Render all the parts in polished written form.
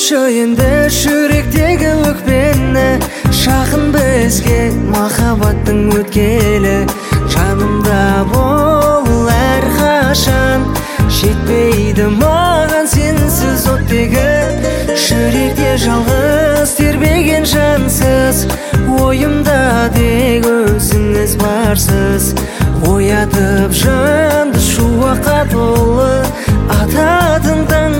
енді жүректегі өкпені, жақын бізге махаббаттың өткелі. Жанымда бол әрқашан, жетпейді маған сенсіз оттегі. Жүректе жалғыз тербеген жансыз, ойымда тек өзіңіз барсыз. Оятып жанды шуаққа толы, ататын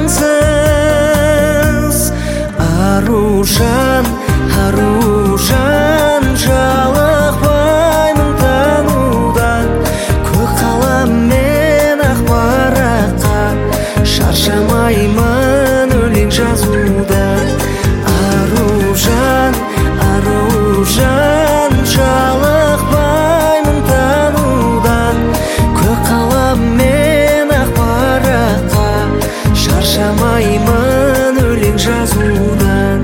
таңсыз. Аружан, аружан, жалықпаймын танудан. Көк қалам мен ақ параққа, шаршамаймын өлең жазудан. Аружан, аружан, жалықпаймын танудан. Көк қалам мен ақ параққа, шаршамаймын өлең жазудан.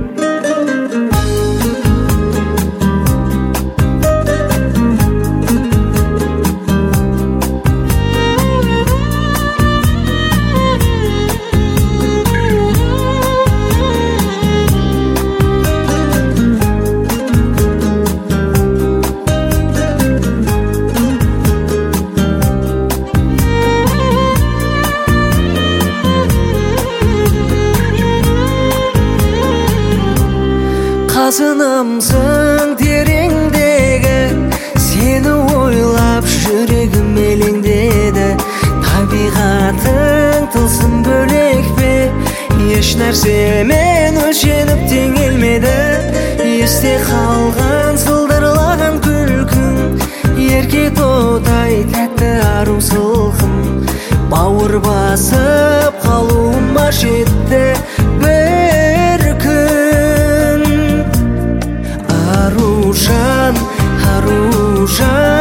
Қазынымсың тереңдегі, сені ойлап жүрегім елеңдеді. Табиғатың тылсым бөлек пе, еш нәрсемен өлшеніп теңелмеді. Есте қалған сылдырлаған күлкің, ерке тотай тәтті ару сылқым. Бауыр басып қалуыма жетті бір күн. Аружан, аружан,